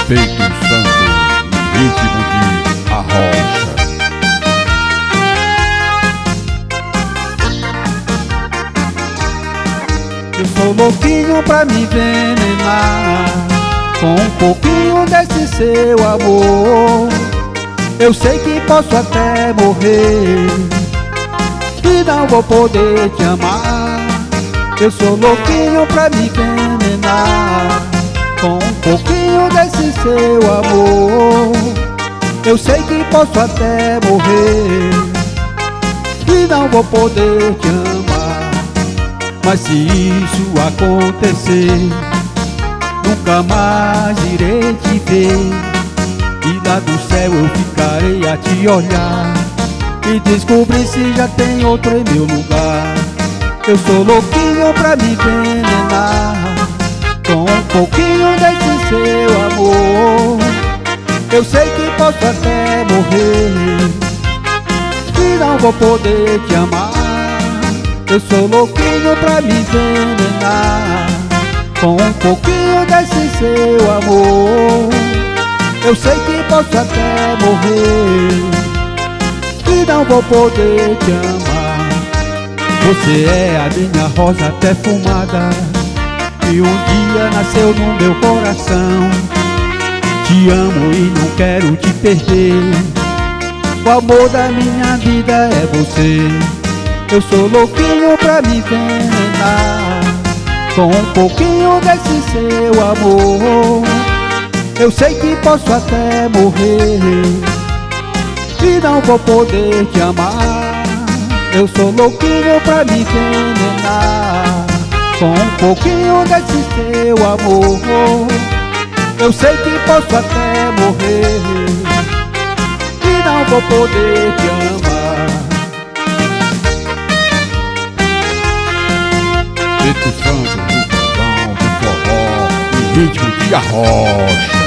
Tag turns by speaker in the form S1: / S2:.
S1: Espírito Santo, no ritmo de arrocha.
S2: Eu sou louquinho pra me envenenar com um pouquinho desse seu amor. Eu sei que posso até morrer e não vou poder te amar. Eu sou louquinho pra me envenenar com um pouquinho desse seu amor. Eu sei que posso até morrer e não vou poder te amar. Mas se isso acontecer, nunca mais irei te ver, e lá do céu eu ficarei a te olhar e descobrir se já tem outro em meu lugar. Eu sou louquinho pra me envenenar com um pouquinho desse seu amor. Eu sei que posso até morrer e não vou poder te amar. Eu sou louquinho pra me envenenar com um pouquinho desse seu amor. Eu sei que posso até morrer e não vou poder te amar. Você é a minha rosa perfumada que um dia nasceu no meu coração. Te amo e não quero te perder. O amor da minha vida é você. Eu sou louquinho pra me envenenar com um pouquinho desse seu amor. Eu sei que posso até morrer e não vou poder te amar. Eu sou louquinho pra me envenenar com um pouquinho desse seu amor. Eu sei que posso até morrer e não vou poder te amar.
S1: Espírito Santo, no fundão do forró, no ritmo de arrocha.